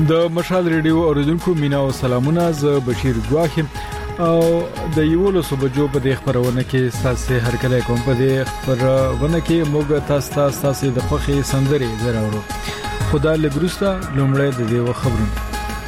د مشال ریډیو اوریدونکو مینا او سلامونه، زه بشیر ګواخیم او د یولو صبحجو په دې خبرونه کې ساسه هر کله کوم په دې خبرونه کې موږ تاسو د خوخي سندري زراورو خدا لګروستا لومړی د دې خبرونه.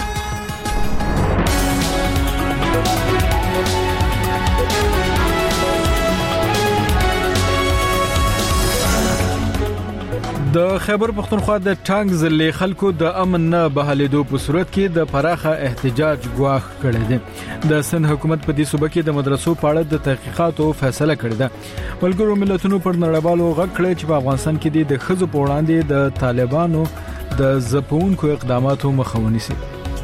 د خیبر پختونخوا د ټانګ ضلع خلکو د امن نه بحالیدو په صورت کې د پراخه احتجاج غواخ کړی دی. د سند حکومت په دې صوبه کې د مدرسو په اړه د تحقیقاتو فیصله کړې ده. ملګرو ملتونو پر نړیوالو غږ کړی چې په افغانستان کې د ښځو په وړاندې د طالبانو د ځپونکو اقداماتو مخه ونیسي.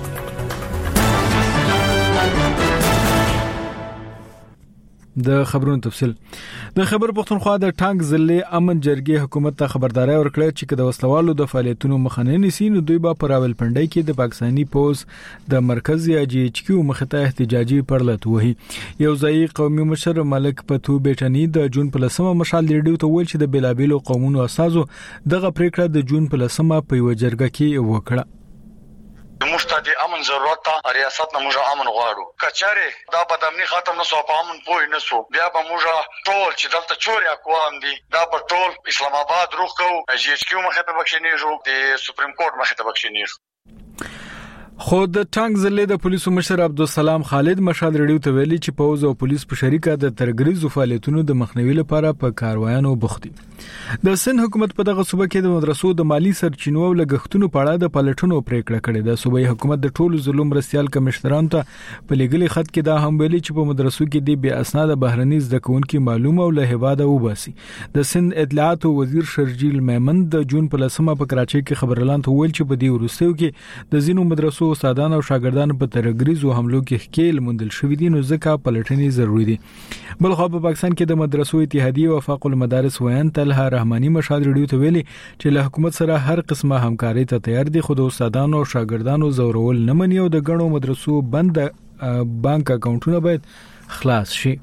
د خبرونو تفصیل. د خیبر پختونخوا د ټانګ ضلع امن جرګې حکومت ته خبرداري ورکړه چې د وسلوالو د فعالیتونو مخه نیسي نو دوی به پر راولپنډۍ کې د پاکستاني پوز د مرکزي جی ایچ کیو مخته احتجاجي پرلط وهي. یو ځای قومي مشر ملک پتو بیٹنی د جون په لسمه مشال ریډیو ته ویل چې د بلابلو قومونو اساسو دغه پریکړه د جون په لسمه په یو جرګه کې وکړه. مفتدی امن ضرورت ته ریاست نه موږ امن غواړو. کچاره دا بدامنی ختم نه سو په امن پوي نه سو بیا به موږ ټول چې دلته چوري اقوام دي دا په ټول اسلام آباد روخ کو جی ایچ کیو مخه ته بخښنیږو د سپریم کورټ مخه ته بخښنیږو. خو د ټانګ ضلع د پولیسو مشر عبدالسلام خالد مشال ریډیو ته ویلي چې پوز او پولیس په شریکه د ترګریزو فعالیتونو د مخنیوي لپاره په کاروایانو بوختي. د سند حکومت په دغه صوبه کې د مدرسو د مالی سرچینو او لګښتونو په اړه د پلټنو پریکړه کړې ده. صوبایي حکومت د ټولو ضلعو مرستيال کمشنرانو ته په لګلي خط کې دا هم ویلي چې په مدرسو کې د بې اسناد بهرني زده کوونکو معلومه او له هواده وباسي. د سند اطلاعات وزیر شرجیل میمن د جون په لسمه په کراچۍ کې خبرلاند ته ویل چې په دې وروستیو کې د زینو مدرسو استادان او شاګردان په ترګریزو حملو کې ښکیل مندل شوې دي نو ځکه پلټنې ضروری دي. بل خو په پاکستان کې د مدرسو اتحادیه او وفاق المدارس ویان طلحه رحماني مشال ریډیو ته ویلي چې له حکومت سره هر قسمه همکاري ته تیار دي خو د استادانو او شاګردانو زورول نه مني او د غنو مدرسو بند بانک اکاونټونه باید خلاص شي.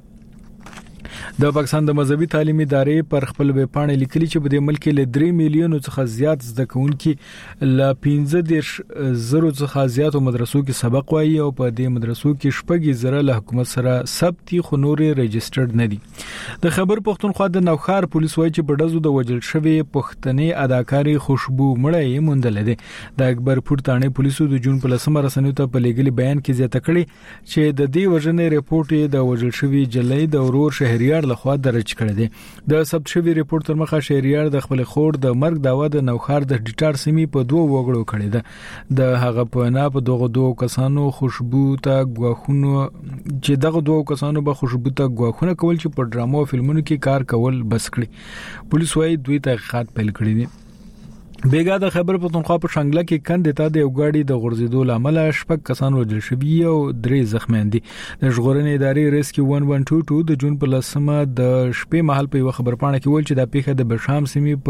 د پاکستان د مذهبي تعلیمي ادارې پر خپل ویب پاڼه لیکلي چې په دې ملک کې له 3 میلیونو څخه زیات زده کوونکي ل 15,000 څخه زیاتو مدرسو کې سبق وایي او په دې مدرسو کې شپږ زره له حکومت سره ثبتي خو نورې ريجسترډ نه دي. د خیبر پختونخوا د نوخار پولیس وایي چې په ډزو د وجل شوی پښتنې اداکاري خوشبو مړی موندل دي. د اکبرپور تانه پولیسو د جون په لسمه رسنیو ته په لګلي بیان کې زیاته کړي چې د دې وجنې ریپورت د وجل شوی جلې د اورور شهريار لخوا درج کړی دی. د ثبت شوی ریپورت تر مخه شهريار د خپل خور د مرګ داوا د نوخار د ډیټار سیمې په دوه وګړو کړی ده. د هغه په نه په دغه دوه کسانو خوشبو ته غواخونو چې دغه دوه کسانو به خوشبو ته غواخونه کول چې په ډرامو او فلمونو کې کار کول بس کړی. پولیس وايي دوی تحقیقات پیل کړی دي. بیګا د خیبر پختونخوا په شانګله کې کندې ته د یو غاډي د غورځېدو لامل شپږ کسان وژل شوي او 3 زخمیان دي. د ژغورنې ادارې ریسکیو 1122 د جون په لسمه د شپې مهال په خبر پاڼه کې ویل چې د پیښه د بشام سیمې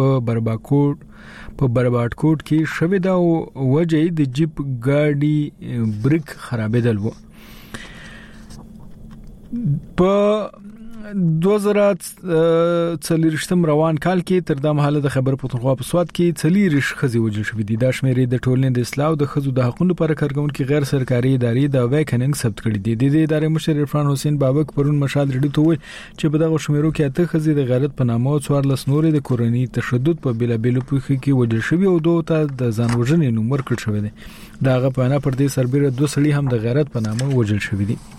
په برباټکوټ کې شوې ده او وجه د جیپ غاډي بریک خرابېدل و. په 2040 روان کال کې تر دا مهاله د خیبر پختونخوا په سواد کې 40 خزي وژل شوې دي. دا شمیرې د ټولنې د اصلاح او د خزو د حقوقو لپاره کارکونکو غیر سرکاري ادارې د ویکننګ ثبت کړي دي. د دې ادارې مشر عرفان حسین بابک پرون مشال ریډیو ته ویل چې په دغه شمیرو کې اته خزي د غیرت په نامه او 14 نورې د کورنۍ تشدد په بلابلو پوښي کې وژل شوې او دوه ته د ځان وژنې نوم ورکړل شوی دی. داغه په اړه پر دې سربېره 2 سړي هم د غیرت په نامه وژل شوی دي.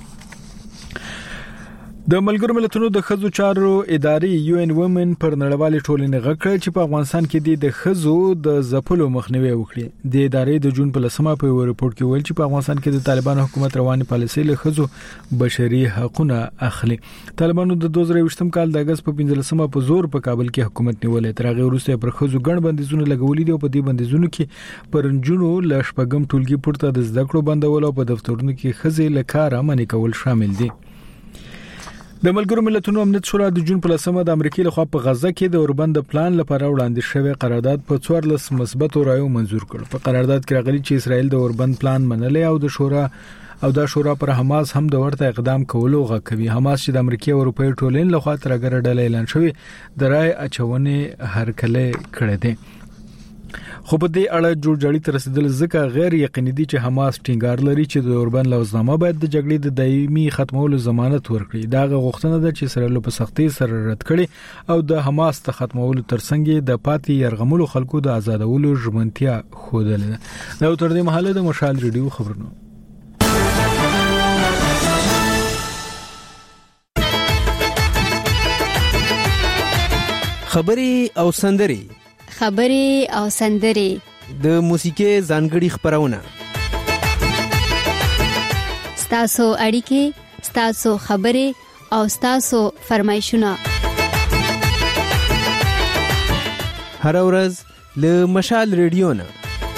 د ملګرو ملتونو د خزو چارو ادارې یو ان وومن پر نړیوالې ټولنې غږ کړ چې په افغانستان کې د خزو د ځپلو مخنیوي وکړي. د ادارې د جون په لسمه په ریپورت کې ویل چې په افغانستان کې د طالبانو حکومت رواني پالیسي له خزو بشري حقوقونه اخلي. طالبانو د 2020 کال د اگست په 15مه په زور په کابل کې حکومت نیولې. تر هغه وروسته پر خزو ګڼ بندیزونه لګولې دي او په دې بندیزونو کې پرنجونو ل شپږم ټولګي پورته د زده کړو بندول او په دفترونو کې خزي له کار منې کول شامل دي. د ملګرو ملتونو امنیت شورا د جون په لسمه د امریکای لخوا په غزه کې د اوربند پلان لپاره وړاندې شوی قرارداد په 14 مثبت رایو منزور کړ. په قرارداد کې راغلي چې اسرائیل د اوربند پلان منلې او د شورا پر حماس هم د ورته اقدام کولو غږ کوي. حماس چې د امریکای او اروپای ټولنې لخوا ترګر ډله اعلان شوی د رای اچونې هرکله کړې ده. خو په دې اړه جوړجاړي تر رسیدل ځکه غیر یقیني دي چې حماس ټینګار لري چې د اوربند لوزنامه باید د جګړې د دایمي ختمولو ضمانت ورکړي. دا غوښتنه ده چې اسرائیل په سختۍ سره رد کړي او د حماس د ختمولو ترڅنګ د پاتې يرغملو خلکو د آزادولو ژمنتیا خوده ده. دا تر دې مهاله د مشال ریډیو خبرونه. خبري او سندري د موسیقي ځانګړي خبرونه ستاسو اړیکې ستاسو خبري او ستاسو فرمایشونه هر ورځ له مشال ریډیو نه.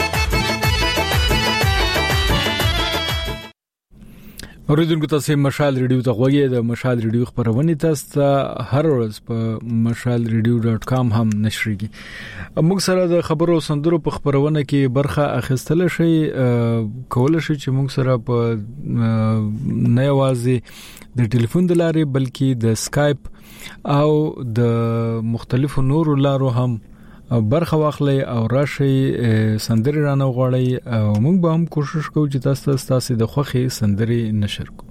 اوریدونکو تاسو مشال ریډیو ته غوږی د مشال ریډیو خبرونه تاسو هر ورځ په mashalradio.com هم نشریږي. موږ سره د خبرو سندرو په خبرونه کې برخه اخیستل شي کول شي چې موږ سره په نه یوازې د ټلیفون د لارې بلکې د سکایپ او د مختلفو نورو لارو هم برخه واخلي او راشي سندري رانه غواړي او موږ به هم کوشش کوو چې تاسو د خوخي سندري نشر کو.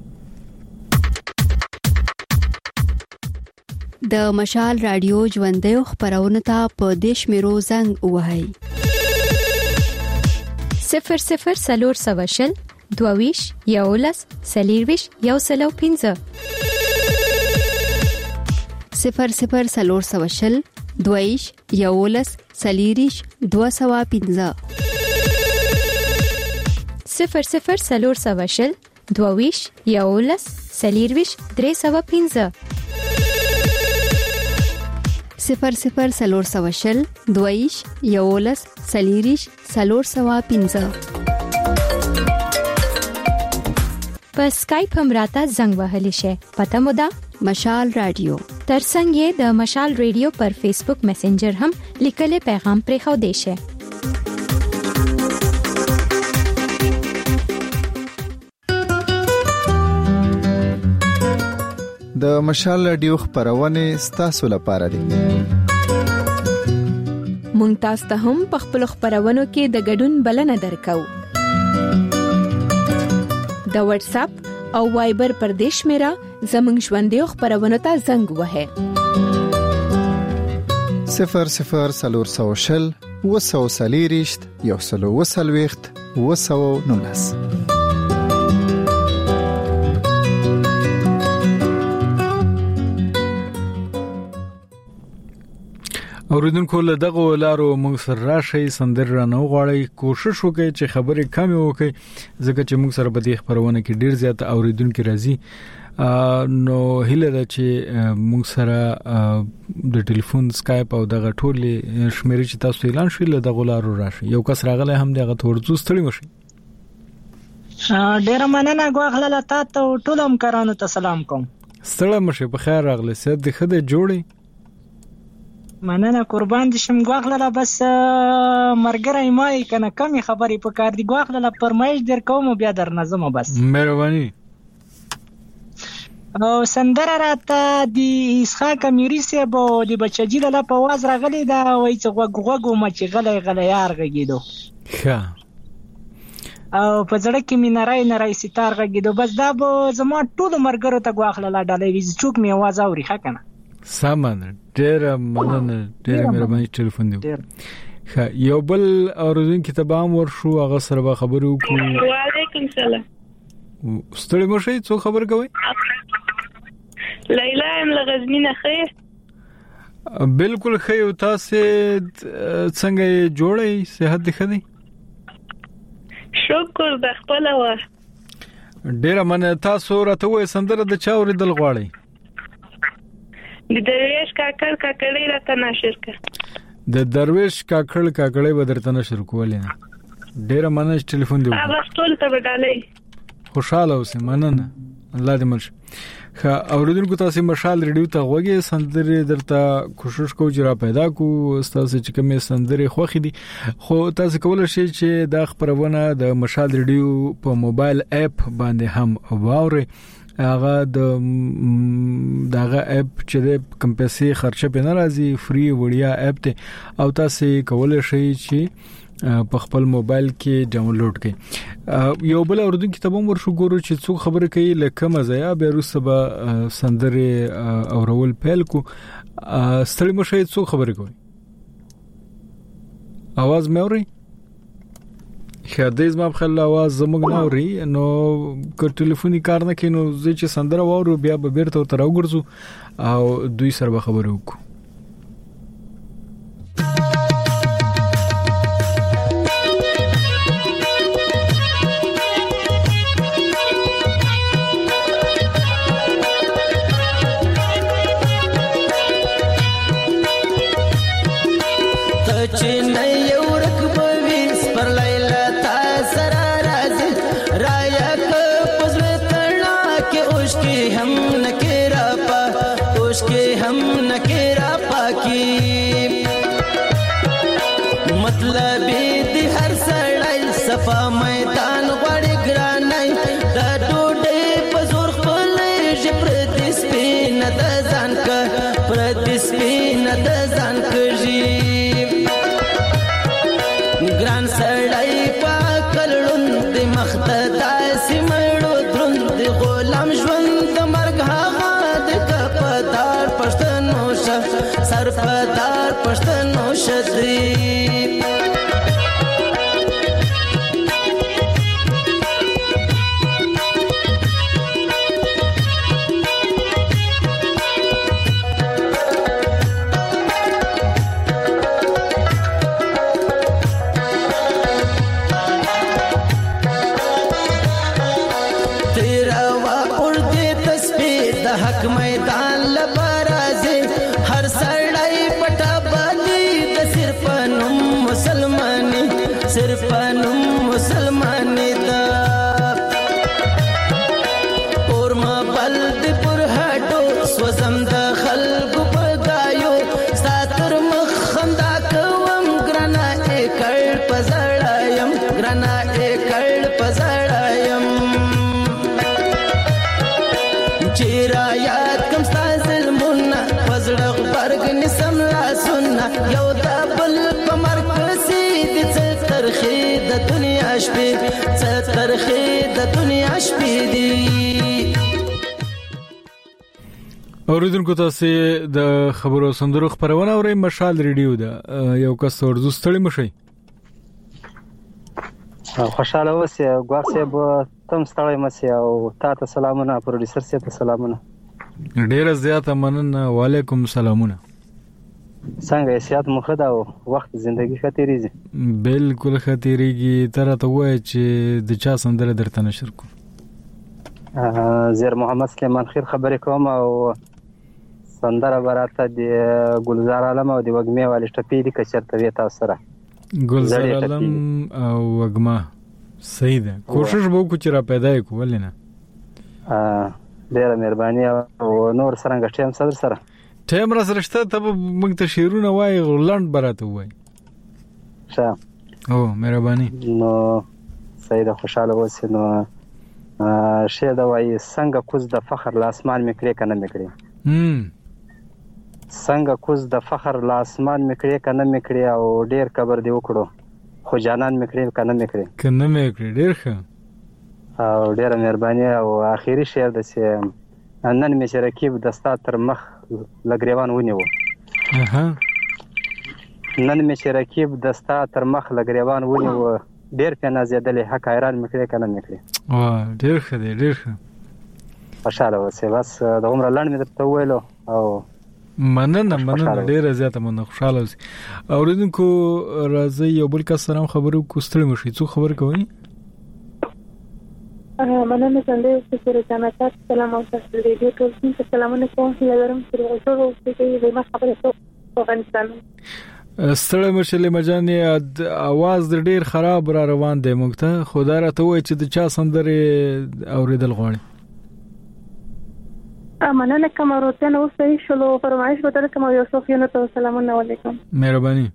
د مشال رادیو ژوندۍ خبرونه ته په دیش میرو زنګ وهاي 00 22 یولس سلیرویش یو سلو 15 00 دویش یولس سلیریش 215 00 دویش یولس سلیرویش 315 00 دویش یولس سلیریش 315 په اسکایپ هم راته زنګ وهلی شي. پته مو ده مشال رادیو. ترڅنګ د مشال ریډیو پر فیسبوک میسنجر هم لیکلي پیغام پرې خو دی شي. د مشال رادیو خبرونه ستاسو لپاره دي. مونږ تاسو ته هم په خپل خبرونو کې د ګډون بلنه درکو. د واتس اپ او وایبر پر دیش میرا زمنګ ژوندۍ خبرونه ته زنګ وهه 00 وسوسلیریشت یو سلو وسلويخت وسو نولس. اوریدونکو له دغه لارو موږ سره راشي سندر رانه غواړي کوشش وکړي چې خبرې کم وکړي ځکه چې موږ سره په دې خبرونه کې ډیر زیات اوریدونکو راځي نو هله دا چې موږ سره د ټلیفون سکایپ او دغه ټولې شمیرې چې تاسو اعلان شوي له دغه لارو راشي. یو کس راغلی هم دغه تورځو ستړي مشي. ډیر مننه غواخله تاسو ټول هم کرانو ته سلام کوم. ستړي مشي په خیر راغلی سید د خده جوړي مننه قربان دي شم غواخله بس مرګرای مای کنه کمی خبرې په کار دي غواخله پرمایش در کوم بیا در نظم بس مهرباني. او سندره راته دی اسحاق امیری صاحب د بچجی له په واز راغلی دا وای چې غوغو مچ غلې یار غږیدو ښه او په ځړه کې مینارای ستار غږیدو بس دا به زما ټول مرګرو ته غواخله لا ډالې ویز چوک می आवाज اوري ښه کنه سامان ډېر مننه ډېر مهرباني ټلیفون دی. ښه یو بل اوریدون کتابام ورشو هغه سره خبرو کو. وعلیکم سلام. ستړي مشي څو خبر کوي؟ لیلا ام لغزنینه خیر. بالکل خیر تاسو څنګه جوړی صحت دی خدي؟ شکر د خپل و. ډېر مننه تاسو راته وې سندره د چا اوریدل غواړي؟ د درویش کاکړی راته نشر کړ. د درویش کاکړی به درته نشر کولې نه. ډېر مننه ټلیفون دی. تاسو ټول ته بدلې. خوشاله اوسئ مننه. الله دې مرشي. اوریدونکو تاسو مشال ریډیو ته غوږی سندره درته کوشش کوو چې را پیدا کو تاسو چې کومه سندره خوخي دي خو تاسو کولای شئ چې دا خبرونه د مشال ریډیو په موبایل اپ باندې هم واورئ. هغه دغه اپ چې د کم پیسې خرچه په ناراضي فری وړیا اپ ته او تاسو کولای شئ چې په خپل موبایل کې ډاونلوډ کړئ. یو بل اوردون کتابو ورشو ګورو چې څوک خبره کوي لکه مزایا به روسبه سندره اورول پیل کو ستړي مشه څوک خبره کوي आवाज مې اوري خدایز ما بخل आवाज زموږ نه اوري نو که ټلیفوني کار نه کینو زه چې سندره وورو بیا به بیرته تر وګرځو او دوی سره خبرو وکړو. اوریدونکو تاسو د خبرو سندرو خبرونه اورئ مشال ریډیو ده یو کس ورزو ستړي مشي خوشاله اوسه ګوار صاحب تم ستړي مسی او تاسو سلامونه پروډوسر صاحب ته سلامونه ډیر زیاته مننه وعلیکم سلامونه څنګه سیاحت مخه دا وخت ژوندۍ خطرېږي بالکل خطرېږي تر ته وای چې د چا سندره درته نشر کو زیر محمد سلیمان خیر خبرې کوم او سندره براته د ګلزار عالم او د وګمه والی ټپی دي کچرته وی تاسو سره ګلزار عالم او وګمه صحیح ده کوشش وکړو چې را پیدا کړو ولنه ډیره مهرباني او نور څنګه ټیم صدر سره ټیم را سره شته ته موږ ته شیرونه وای غلند براته وای ښه او مهرباني نو سید خوشاله اوسې نو شه دا وای څنګه کوز د فخر لاسمان میکړي کنه میکړي څنګه کوز د فخر لاسمان میکړي کنه میکړي او ډیر قبر دی وکړو خو جانان میکړي کنه میکړي ډیر ښه او ډیر مهرباني او اخیری شعر د سي نن می شرکیب دستا تر مخ لګریوان ونیو نن می شرکیب دستا تر مخ لګریوان ونیو ډیر په نازیدلې حق ایران میکړي کنه میکړي وا ډیر ښه دی ډیر ښه خوشاله اوسې بس د عمر لاند می درته ویلو او مننه ډیر زیاته مننه خوشاله اوسې اوریدونکو راځي یو بل کس سره خبرو کوستل مشي څو خبر کوي مننه څنګه چې رچانات سلام او تاسو ریډیو ټول څنګه سلامونه کوم لرم چې ټول اوسې د ما خبره سو افغانستان ستړی مشلې مجانې आवाज ډیر خراب را روان دی موږ ته خدای راته وای چې د چا سندره اوریدل غواړي مننه کوم روتين او صحیح شلو فرمایش بدل کوم یو صوفیانو ته السلام علیکم. مهرباني.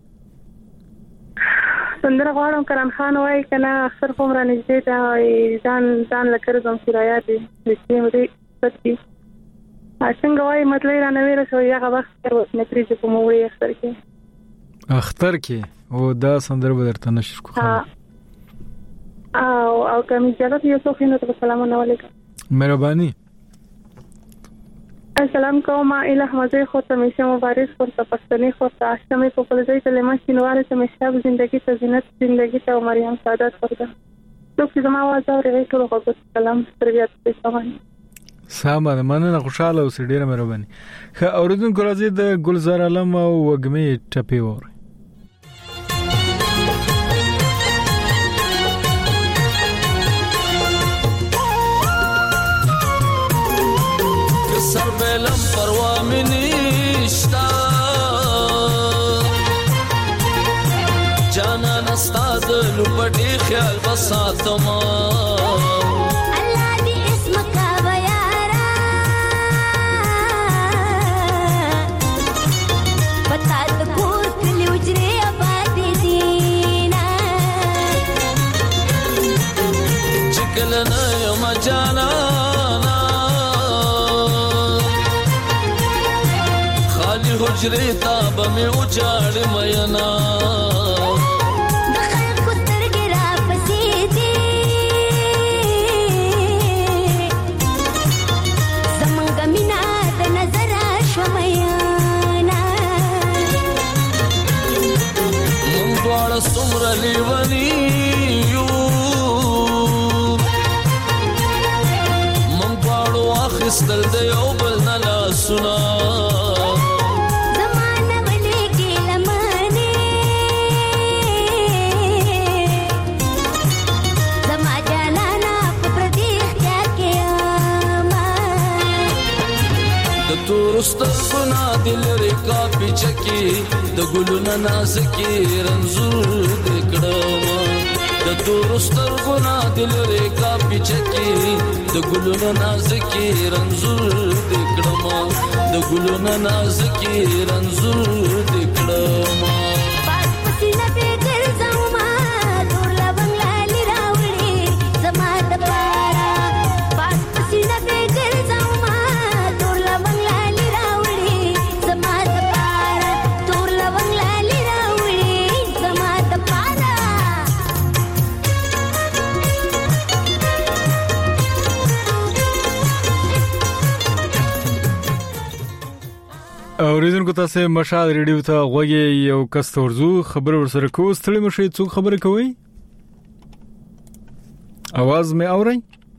سندره غواړم کرن خان وای کنه اکثر کوم را نږدې ته ځان لکه زم سرايات دي سیمري پتی څنګه وای مطلب را نه ویل شو یا وخت ورته پریږه کوم وای اختر کې او دا سندره به درته نشر کوم. او کوم اجازه یو صوفیانو ته السلام علیکم. مهرباني. السلام کوم الہ مزه خو ته میشه مبارک ورته پښتني خو ته اشتمه په فلزي کلمه شینواره ته میشه زندگی ته زینت زندگی ته مریم سعادت ورته څوک چې زما आवाज اوري ټول خو سلام تربيت په سمون سامان مننه خوشاله اوسې ډیره مهرباني. خه اوریدونکو راځي د ګلزار عالم او وګمې ټپي وره سر بلم پروا منیشتا جانا نستاد لپٹی خیال بساتما اللہ دی اسم کا بیارا بتا دکور کلی اجرے آبادی دینا چکلنا یم جانا حجرې تا به مې وچاړ مینا د خلکو سترګې را پسې دي زمونږ مینا د نظر شو مینا مونږ دواړه څومره لیوني یو مونږ دواړو اخیستل د یو بل نه لاسونه تورستر گنا دل ریکا پیچکی د ګلونه نازکی رنزور دکړما د تورستر گنا دل ریکا پیچکی د ګلونه نازکی رنزور دکړما د ګلونه نازکی رنزور دکړما پاس پسینه په ګرځاوما دور لا بنگلا لراوړي زما د پارا پاس پسینه په ګرځاوما دور لا بنگلا اوریدونکو تاسو مشال ریډیو ته غوږی یو کس ورزو خبر ورسره کو ستړي مشي څوک خبره کوي आवाज مې اورئ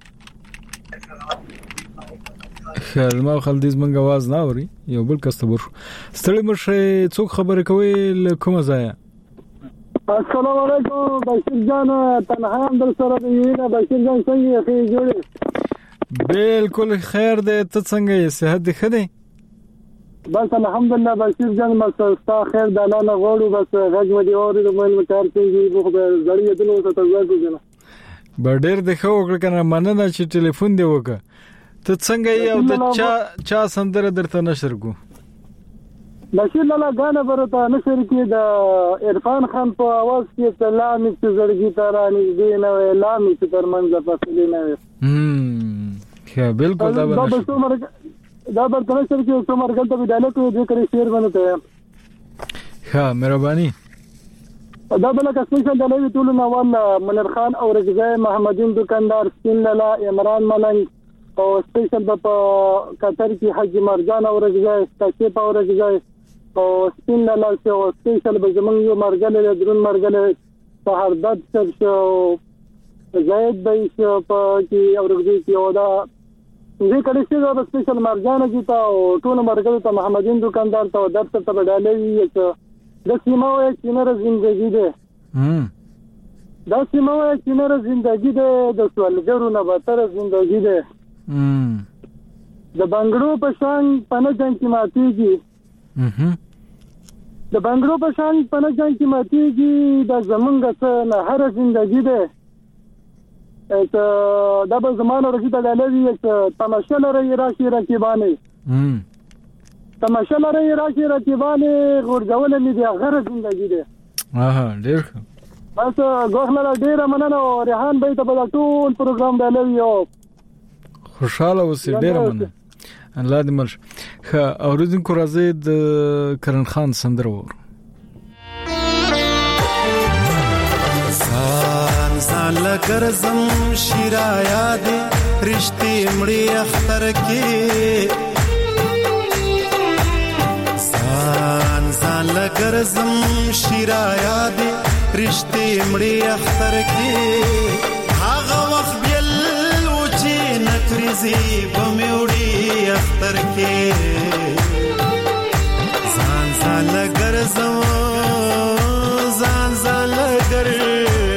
خلما خلدیز منګ आवाज نه اوري یو بل کس ته ورشو ستړي مشي څوک خبره کوي کومه ځای السلام علیکم بشیر جان تنها هم در سره دی نه بشیر جان څنګه یې جوړه بالکل خیر ده ته څنګه یې صحت دی خدای بس الحمدلله بشیر جان مستا خیر د الله نه غوړو بس غږ مې اوري د مل متار څنګه په زړی دنو ته تاسو جنا بډیر د خو وکړه کنه مننه چې ټلیفون دی وکړه ته څنګه یې او د چا سندره درته نشر کو بشیر لاله غانا برته نشر کې د عرفان خان په आवाज کې سلامي چې زړګي ترانې دی نو لامي چې ترمنځ فاصله نه وي ښه بالکل دا دا برته نشر کې څومره غلطه بداله کوي د کړي شعر باندې ښه مهرباني دا بل کس د لوی ټول نوال منیر خان او رضای محمدین دکاندار سپین لاله عمران ملنګ او سپیشل په قطر کې حج مرجان او رضای تاسو په رضای او سپین لاله او سپیشل به زمونږ یو مرګل درون مرګل سهردت سر شو زید به شو په کې او رضای کې او دا دې کړي چې دا سپیشل مرجان کیتا او ټول مرګل ته محمدین دکاندار ته درس ته بدلې چې د سیماوي چینره ژوندۍ ده دا سیماوي چینره ژوندۍ ده د سوالګرو نه بهتر ژوندۍ ده د بنگړو په شان پنه جنگ کې ماتيږي د بنگړو په شان پنه جنگ کې ماتيږي د زمونږ څخه نه هر ژوندۍ ده دا به زمانه رشید علوی یک تماشا لري راشي رقیبانه تماشا لري راشي رقیبانه غورځول مې دی غره زندگی دی ډیر بس غوښله ډیره مننه او ریحان به ته په ټول پروګرام دی علوی او خوشاله اوسې ډیره مننه الله دې مرش اوریدونکو راځي د کرن خان سندره وور ځان لګرزم شیرایا دې رښتې مړی اختر کې ځان لګرزم شیرایا دې رښتې مړی اختر کې هغه وخت بل و چې نکرزي بموړي اختر کې ځان لګرزم ځان لګرزم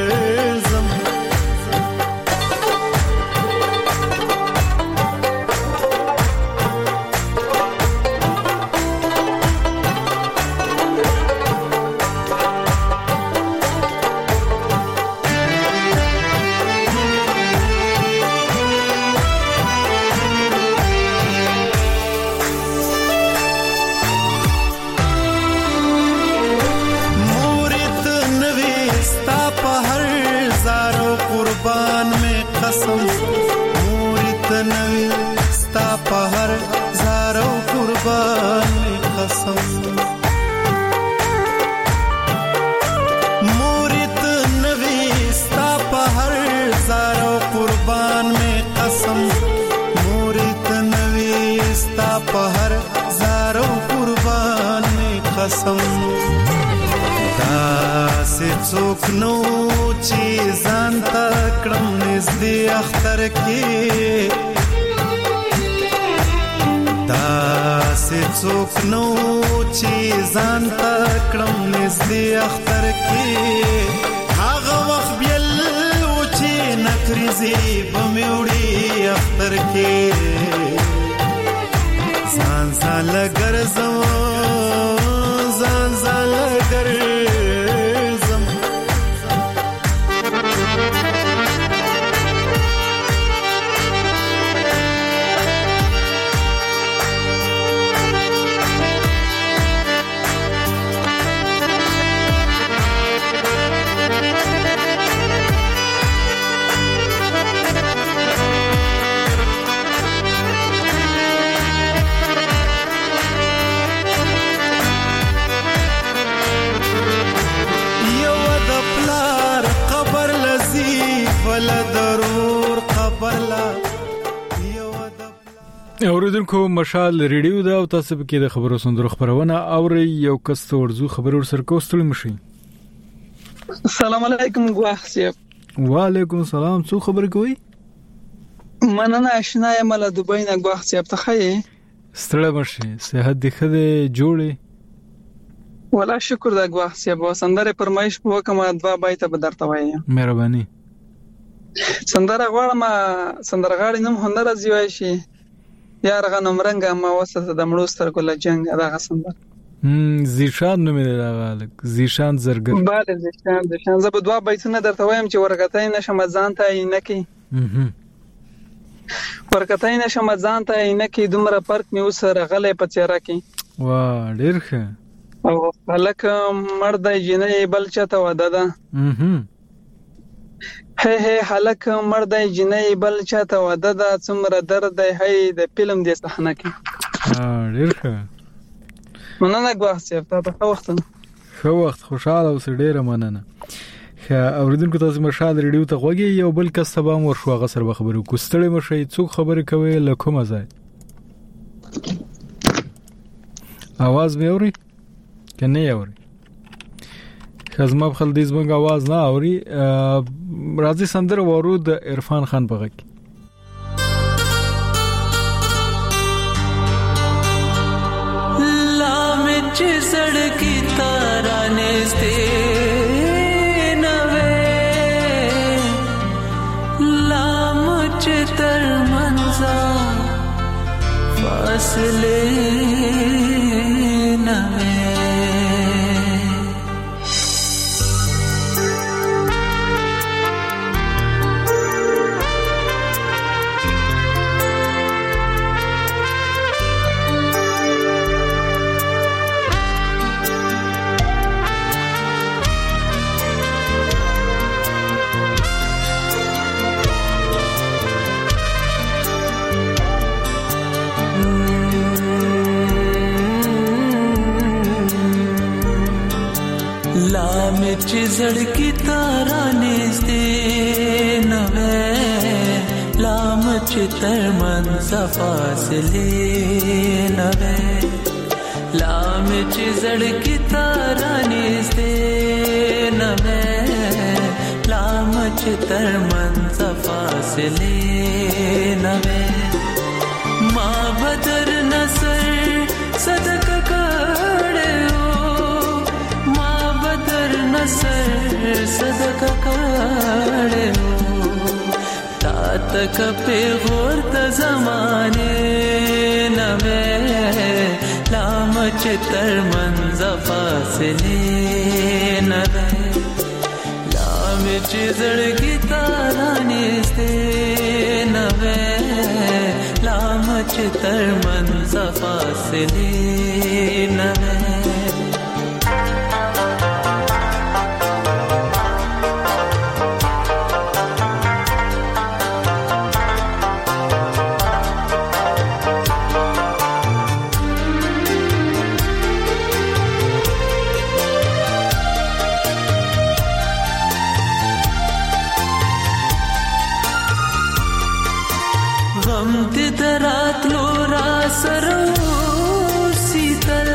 څوک نو چې ځان تکړم نږدې اختر کې داسې څوک نو چې ځان تکړم نږدې اختر کې هغه وخت بل و چې نکرزي بموړي اختر کې ځان لګرزم ځان لګرزم اوریدونکو مشال ریډیو دا او تاسو کې د خبرو سندرو خبرونه اوري یو کس ورزو خبرو سره کوستل مشي السلام علیکم ګواخ صاحب وعلیکم السلام څو خبر کوي مننه آشنا یم له دوبۍ نه ګواخ صاحب ته خې ستړی مشي صحت دې خده جوړي ولا شکر دا ګواخ صاحب وسندره پرمایش په کومه دوا بایته بدرته وایي مهرباني سندره غواړم سندرغاړي نوم هنر زیوي شي یار غنم رنګ ما وسته د مړو سترګو له جنگ دغه سندره زیشان نوم دی دغه زیشان زرګر bale زیشان زه په دوا بیتونه درته وایم چې ورکتای نشم ځان ته نه کی ورکتای نشم ځان ته نه کی دومره فرق می وسره غلې په چیرې کی وا ډیر ښه او خلک مرد جنې بل چته ودا ده هه هلک مرد جنې بل چته ودا ده څومره درد هي د فلم د صحنه کې ډیر ښه مننه ګواښه په وخت خوشاله اوسې ډیره مننه اوریدونکو تاسو مشال ریډیو ته غوږی یو بل کس سبا مور شو غسر به خبرو کوستړی مشي څوک خبرې کوي لکه مزه आवाज به اوري کنه اوري خزمه خپل دې زموږ आवाज نه اوري راځي سندره ورود عرفان خان په غږ لا مچ سړکی تارانه سته تر منزا فاصله نوے چې زړګي تارانې دې نوې لام چې تر منځ فاصله نوې لام چې زړګي تارانې دې نوې لام چې تر منځ فاصله نوې ما بدر نصر صدقه کړو ما بدر نصر صدقه کړو تا تک په غور د زمانه نوې لام چې تر منځ فاصله نوې لام چې زړګي تارانې دې نوې لام چې تر منځ فاصله نوې دراتلو را سره سیتل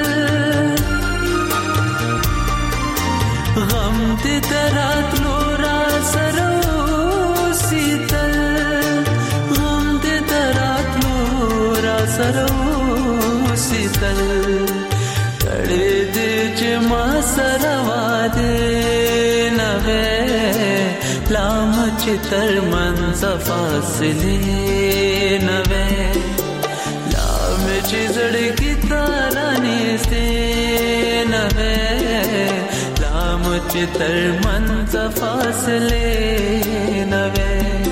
غم دې دراتلو را سره سیتل غم دې دراتلو را سره سیتل کړه دې چې ما سره واده نوې لام چې تر منځ فاصله نوې لام چې زړګي تارانې دې نوې لام چې تر منځ فاصله نوې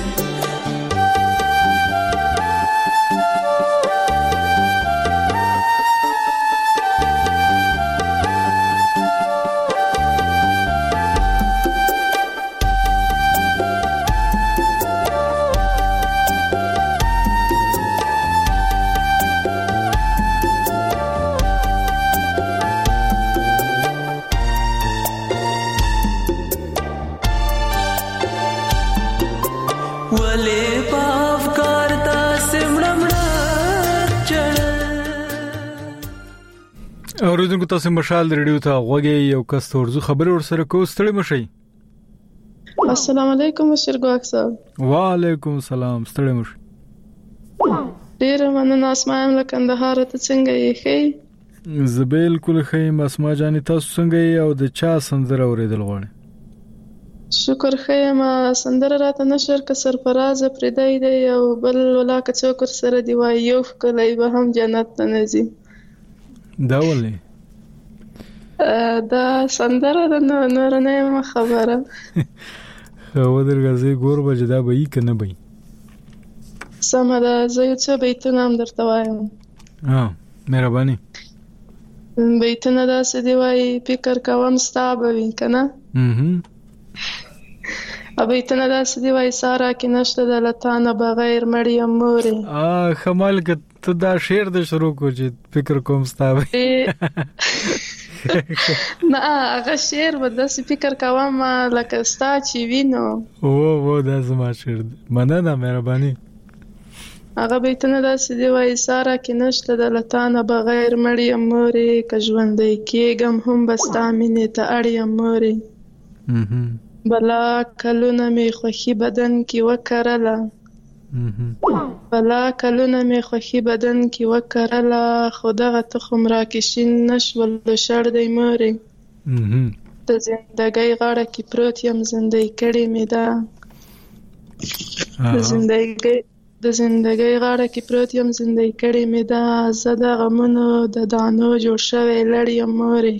اوریدونکو تاسو مشال ریډیو ته غوږی یو کس ورزو خبر ورسره کو ستړي مشي. السلام علیکم مشر ګواک صاحب. وعلیکم السلام ستړي مشي. ډیر مننه اسماء له کندهار ته څنګه یې خې؟ زه بالکل خې اسماء جانې تاسو څنګه یې او د چا سندره اوریدل غواړئ؟ شکر خې ما سندره راته نشر ک سرفراز پردای دی او بل ولا ک څوک سره دی وای یو کله به هم جنت ته نزي. دا ولې دا سندره د نور نه خبره خو درګزي ګور بجې دا به یې کنه به سمه ده زه یو څه بیتونه هم درته وایم. مهرباني. بیتونه داسې دی وایي فکر کوم ستا به وي کنه بیتونه داسې دی وایي سارا کې نشته د لتانه بغیر مړی یم مورې خمال که ته دا شعر د شروع کو چې فکر کوم ستا به نه هغه شعر به داسې فکر کوم لکه ستا چې وي نو دا زما شعر دی. مننه مهرباني. هغه بیتونه داسې دی وایي سارا کې نشته د لتانه بغیر مړی یم مورې که ژوندی کېږم هم به ستا مینې ته اړ یم مورې بلا کلونه مې خوښي بدن کې وکرله بلا کلونه مې خوښي بدن کې وکرله خو دغه تخم راکې شین نشول شړ دی مورې د زندګۍ غاړه کې پروت یم زندۍ کړې مې ده د زندګۍ غاړه کې پروت یم زندۍ کړې مې ده زه د غمونو د دانو جوړ شوی لړ یم مورې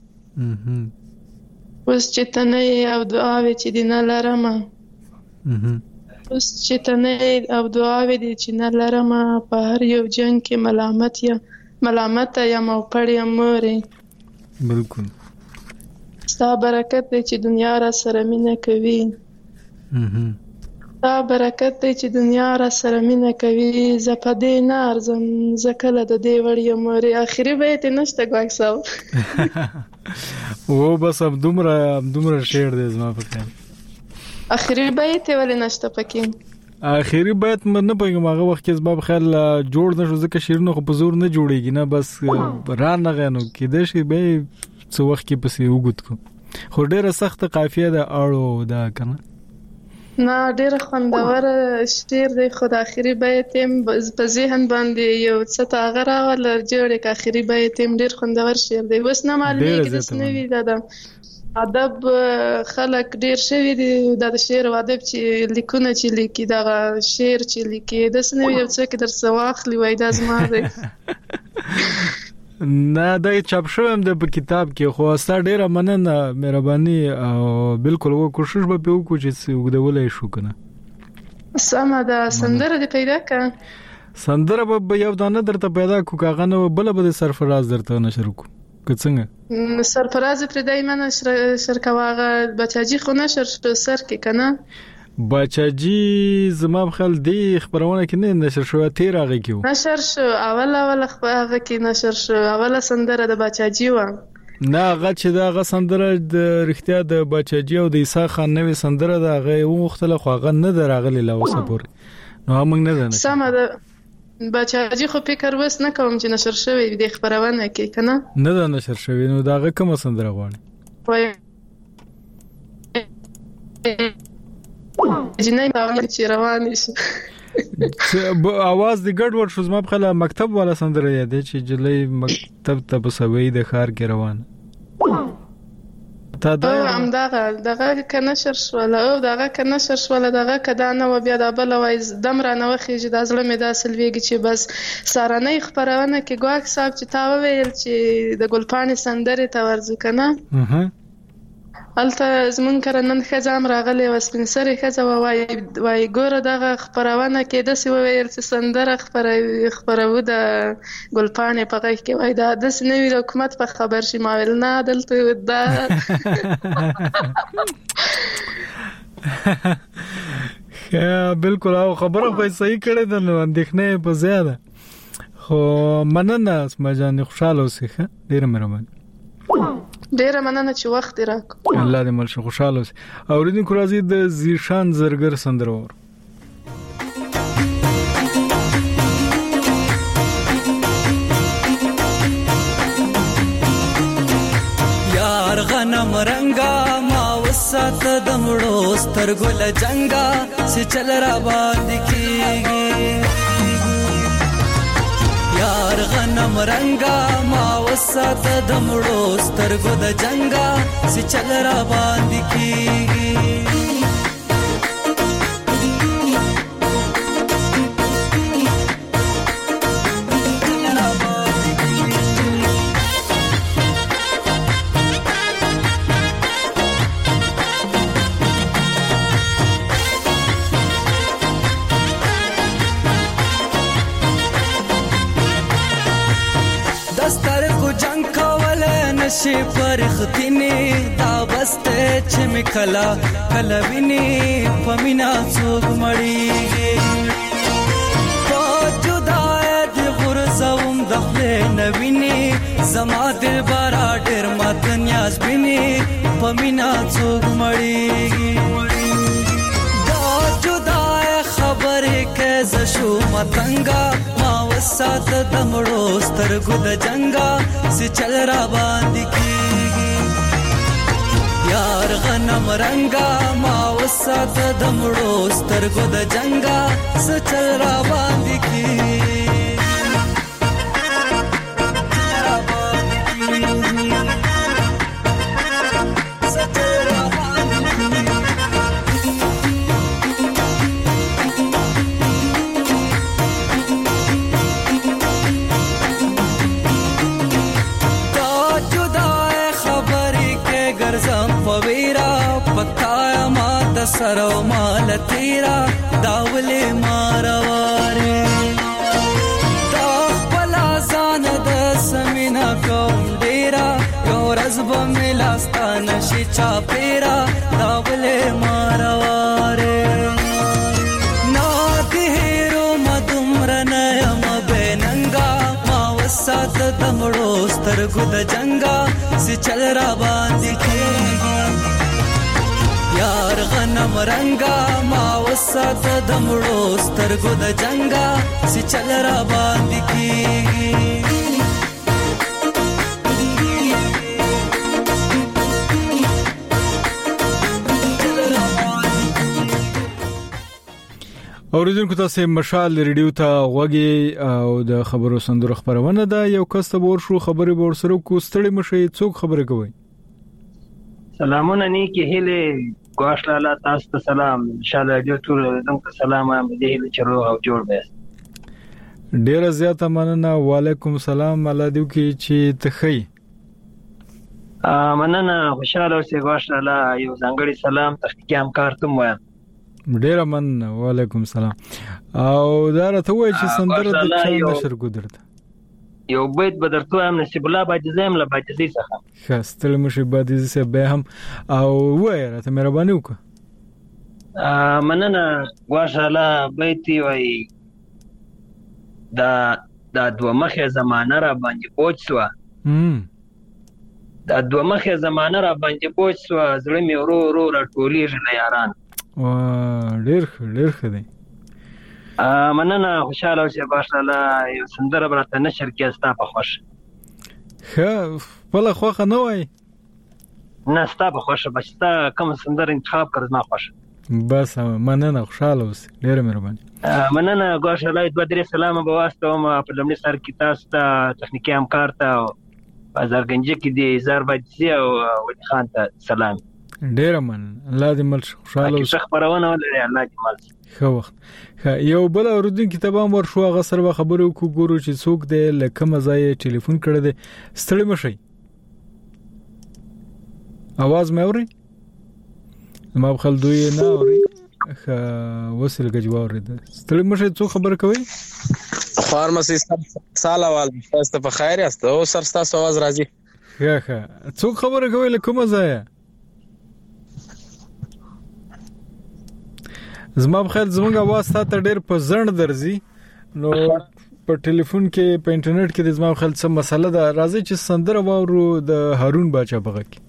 اوس چې ته نه یې او دعاوې چې دې نه لرمه اوس چې ته نه یې او دعاوې دې چې نه لرمه په هر یو جنګ کې ملامته یم او پړ یم مورې بلکل ستا برکت دی چې دنیا را سره مینه کوي دا برکت دی چې دنیا را سره مینه کوي، زه په دې نه ارزم، زه کله د دې وړ یم مورې. آخري بیت یې نشته ګواښ صاحب. و بس همدومره شعر دی زما په خیال. آخري بیت یې ولې نشته پکې؟ آخري بیت نه پوهېږم، هغه وخت کې زما په خیال جوړ نه شو، ځکه شعرونه خو په زور نه جوړېږي نه، بس رانغی نو کېدای شي به یې څه وخت کې پسې وګد کړو. خو ډېره سخته قافیه ده اړو ده که نه؟ نه ډېره خوندوره شعر دی، خو د آخري بیت یې په ذهن باندې یو څه ته هغه راغله جوړ یې که آخري بیت یې ډېر خوندور شعر دی. اوس نه معلومېږي داسې نه وي، دا د ادب خلک ډېر شوي دي، دا د شعر او ادب چې لیکونه چې لیکي، دغه شعر چې لیکي داسې نه وي یو څوک یې درڅه واخلي وایي دا زما دی. نه دا چاپ شوی هم ده په کتاب کې، خو ستا ډېره مننه، مهرباني، او بالکل کوشش به پې وکړو چې اوږدولی شو که نه. سمه ده. سندره دې پیدا کړه؟ سندره به یو دانه درته پیدا کړو، که هغه نه وه بله به د سرفراز درته نشر وکړو که څنګه؟ سرفراز پرېږدی مه نشر کوه، هغه بچاجي خو نشر شو سر کې که نه؟ باچاجي زما په خیال دې خپرونه کې نه نشر شو، تیر هغه کې و نشر شو، اول هغه کې نشر شو، اوله سندره د باچاجي وه. نه هغه چې دا هغه سندره د رښتیا د باچاجي او د عیسی خان نوې سندره ده، هغه یې وغوښتله خو هغه نه ده راغلې لا اوسه پورې، نو هغه موږ نه ده. سمه ده. باچاجي خو فکر وس نه کوم چې نشر شوی دې خپرونه کې که نه؟ نه ده نشر شوی. نو د هغه کومه سندره غواړې؟ جنۍ چې روانې شي اواز دې ګډوډ شو، زما په خیال مکتب والا سندره یادې چې جلۍ مکتب ته په سوی د ښار کې روانه تا دا دغه که نشر شوله او دغه که نشر شوله دغه که دا نه وه بیا دا بله وایي دم را نه وخېږي، دا زړه مې داسې لوېږي چې بس سهارنۍ خپرونه کې ګواښ صاحب چې تا وویل چې د ګلپاڼې سندرې ته ورځو که نه، هلته زمونږ کره نن ښځه هم راغلې وه، سپین سرې ښځه وه، وایي ګوره دغه خپرونه کې داسې وویل چې سندره خپروو د ګلپاڼې په غږ کې، وایي دا داسې نه وي د حکومت په خبر شي. ما ویل نه دلته دا بالکل او خبره خو صحیح کړې ده، نو اندېښنه یې په زیاده. خو مننه اسما جان، خوشحاله اوسې. ښه ډېره مهرباني. ډېره مننه چې وخت دې راکړو. الله دې مل شه، خوشحاله اوسې. اورېدونکو راځي د زیشان زرګر سندره واورو. یار غنم رنگا ما وسات دمړو سترګو لجنګا سي چل را باندې کیږي، یار غنم رنگا ما وسات دمړو سترګو د جنگا سي چل را باندې کیږي. شي فرختنی دا بسته چې مکلا کلوینی پمینا څوک مړیږي، په جدای د غرزوم دخله نوینی زما دل بارا ډیر مات نیاز بینی پمینا څوک مړیږي، دا جدای خبره کې زشو متنګا ما وسات دمړو سترګو د جنگا سي چل را باندې کیږي، یار غنم رنگا ما وسات دمړو سترګو د جنگا سي چل را باندې کیږي. سرو مال تیرا داولې مارواره دا خپل ځان د سمینا کوم ډیرا یو رزب ملاستان شي چا پیرا داولې مارواره دمړو سترګو د جنگا سي چل را باندې کیږي یار غنم رنگا ما وسات دمړو سترګو د جنگا سي چل را باندې کیږي اوریدونکو تاسو مشال ریډیو ته غوږی او د خبرو صندوق خبرونه ده یو کس ته ورشو خبري ور سره کو ستړي مشي څوک خبره کوي سلامونه نیکی هله ګواشلاله تاسو ته سلام انشاءالله ډیر ټول دمک سلام دې هله چرو او جوړ به ډیر زیاته مننه وعلیکم السلام الله دې کی چې تخی مننه خوشاله اوسې ګواشلاله یو ځانګړي سلام تخنیکی همکار ته وایم ډیر مننه وعلیکم السلام او دا راته وای چې سندره د چا نشر ګدرته یو بیت بدرته هم نصیب الله باجی زم له باجی څخه خاصه مشه باجی زه به هم او وای راته مهرباني وکړه مننه واښاله بیت وای دا دوه مخه زمانه را باندې پوښتوا دا دوه مخه زمانه را باندې پوښتوا زړه مې ورو را ټولېږي له یاران ډېر خدای مننه خوشاله اوسې باښاله یو سندره برته نشر کې استا په خوش بل خوخه نه وای نه استا په خوش بچتا کوم سندره انتخاب کړ ما خوش بس مننه خوشاله اوسې ډېر مهرباني مننه ګوښاله دوه درې سلام به واسطه ما په لمنې سر کې تاسو ته تخنیکی همکار ته بازارګنج کې دی زار باجی او ولي خان ته سلام ډیر من الله دې مل خوشاله اوسه خبرونه ولري الله دې مل خو وخت یو بل اوردون کتابام ورشو هغه سره خبرو کو ګورو چې څوک دې لکه مزای ټلیفون کړه دې ستړي مشي आवाज مې اوري ما بخل دوی نه اوري وصل گجوار دې ستړي مشي څوک خبر کوي فارماسي سالوال تاسو په خیر یاست او سر تاسو आवाज راځي څوک خبر کوي لکه مزای زما بخیر زمونږ आवाज ته ډېر په زړه درځي نو په ټلیفون کې په انټرنیټ کې د زما بخیر څه مسله ده راځي چې سندره واورو د هارون باچا بغه کې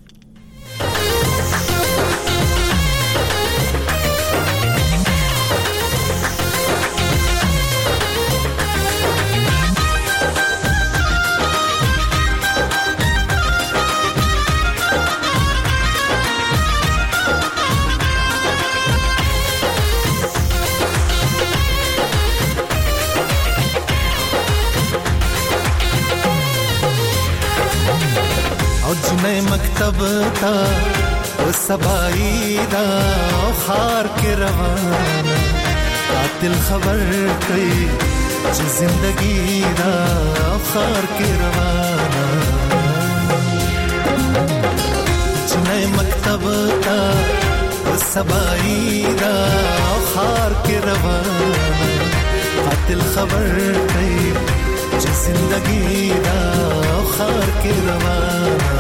مکتب تا او سبایی دا خار کې روانه قاتل خبر کوي چې زندگی دا خار کې روانه چې مکتب تا او سبایی دا خار کې روانه قاتل خبر کوي چې زندگی دا خار کې روانه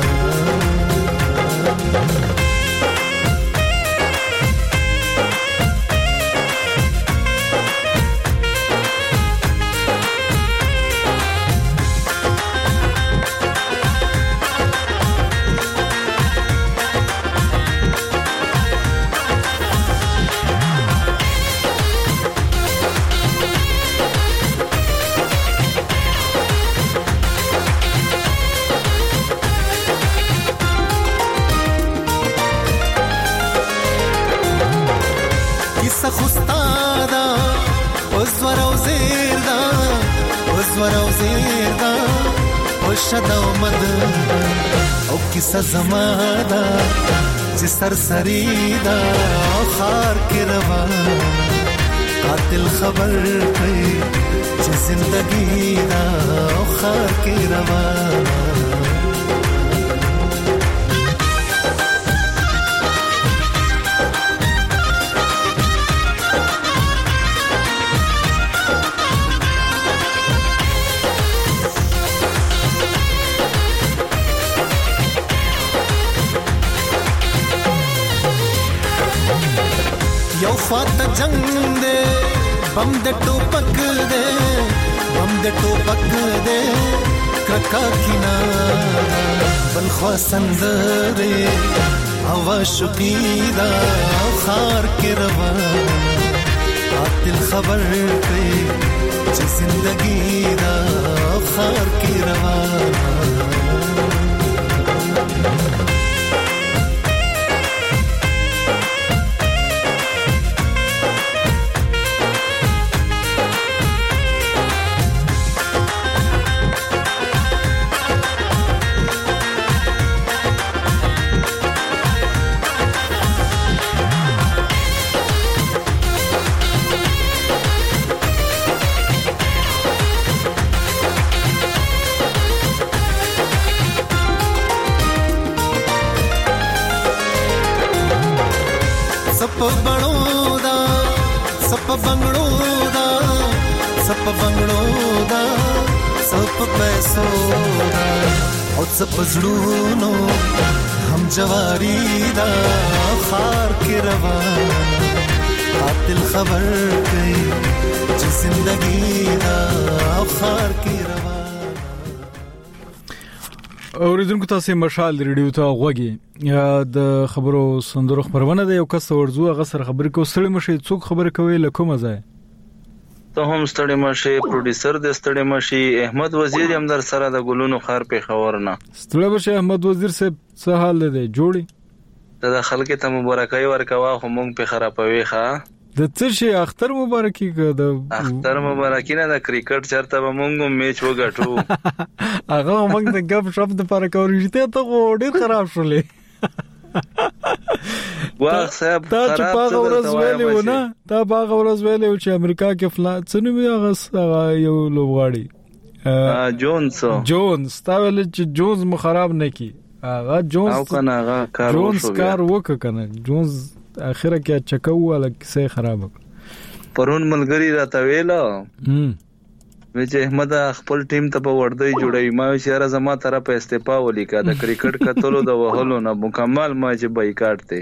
شدا مد او کیسه زمادا چې سرسری دا خار کې روان قاتل خبر کوي چې زندگی دا خار کې روان فات جنگ دے بم دے ټوپک دے کرکا کینا بل خوا سندره هوا شقیدا خار کې روان قاتل خبر کړي چې زندگی دا خار کې روان सप बंगड़ो दा सप पैसो दा और सप जड़ूनो हम जवारी दा खार के रवान कातिल खबर गई जो जिंदगी दा खार के रवान. اوریدونکو تاسو مشال ریډیو ته غوږی د خبرو سندرو خبرونه د یو کس ورزو غسر خبرې کو ستړي مشي څوک خبرې کوي لکه مزه ته هم ستړي مشي پروډوسر د ستړي مشي احمد وزیر هم در سره د ګلونو خار په خبرونه ستړي مشي احمد وزیر سے څه حال دی جوړي ته خلک ته مبارکي ورکوا خو مونږ په خرابوي ښا د څه شي اختر مبارکي د اختر مبارکي نه د کرکټ چرته به مونږ میچ وګټو هغه مونږ د غب شپ د پر کورشته ته ډېر خراب شولې واه صاحب خراب څه ورځ ویلو نه دا باغ ورځ ویلو چې امریکا کې فلان څه نو هغه یو لوبغاړي جونز تا ویل چې جونز مو خراب نه کی هغه جونز او کنه هغه کار وکړه کنه جونز اخره کې چکو ولا کیسه خراب پرون ملګری راته ویلا چې احمد خپل ټیم ته په وردی جوړوي ما چې زما طرف استعفا ولیکا د کرکټ کتلو د وهلو نه مکمل میچ بایکاټ ته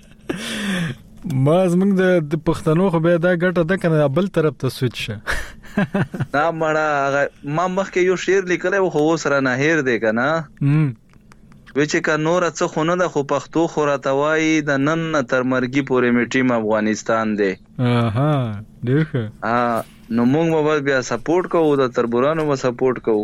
ما زمنګ د پښتنو خو به دا ګټه د کنه بل طرف ته سوچ شه دا مړه ما مخکې یو شعر لیکلی خو سره نه هیر دی کنه وچې کا نور څه خونه د خو پښتو خوراتوي د نن تر مرګي پورې می ټیم افغانستان دی اها ډیر ښه نو موږ به بیا سپورټ کوو د تربورانو به سپورټ کوو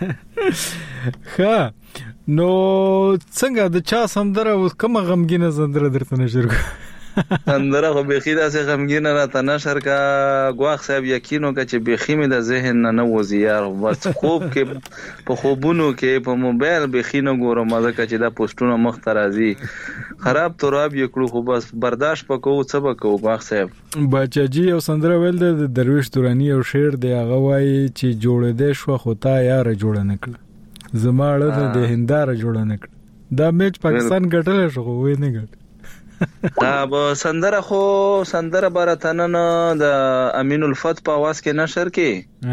ښه نو څنګه د چا سندره کوم غمګینه سندره درته نشر سندره خو بخی داسې غمګینه راته نشر کا غواخ صاحب یقینو کا چې بخی مې د ذهن نه وځي یار بس خوب کې په خوبونو کې په موبایل بخی نه ګورم مزه کا چې دا پوسټونه مخ ترازی خراب تراب یو کړو خو بس برداشت پکوو څه وکړو غواخ صاحب بچاجي او سندره ویل د درویش دورانی او شعر دی هغه وایي چې جوړې دې شو خو تا یار جوړ نه کړ زماړه د هنداره جوړ نه کړ دا میچ پاکستان ګټل شو وې نه ګټ به سندره براتنن د امین الفت په आवाज کې نشر کې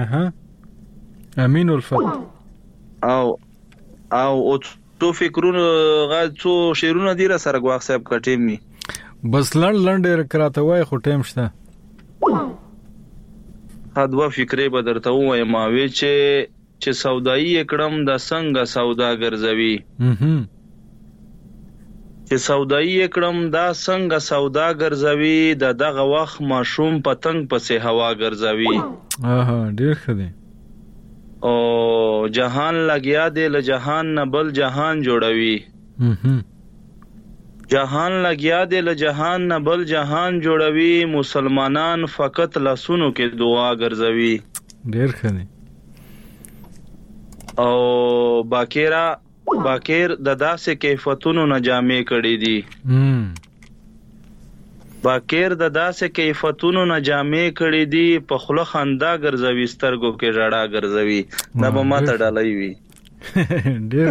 امین الفت او تو فکرونه غاڅو شیرونه دی را سره غواخ صاحب کټیم می بس لند کراته وای خو ټیم شته حدوا فکرې بدرته وای ما وی چې سودایی کړم د څنګه سوداګر زوی چې سودایی کړم دا څنګه سودا ګرځوي دغه وخت ماشوم پتنګ پسې هوا ګرځوي ډیر ښه دی او جهان لګیا دی له جهان نه بل جهان جوړوي جهان لګیا دی له جهان نه بل جهان جوړوي مسلمانان فقط لاسونو کې دعا ګرځوي ډیر ښه دی او باکر د داسې کیفیتونو نه جامې کړې دي باکر د داسې کیفیتونو نه جامې کړې دي په خوله خندا ګرځوي سترګو کې رڼا ګرځوي دا به ماته ډالۍ وي ډیر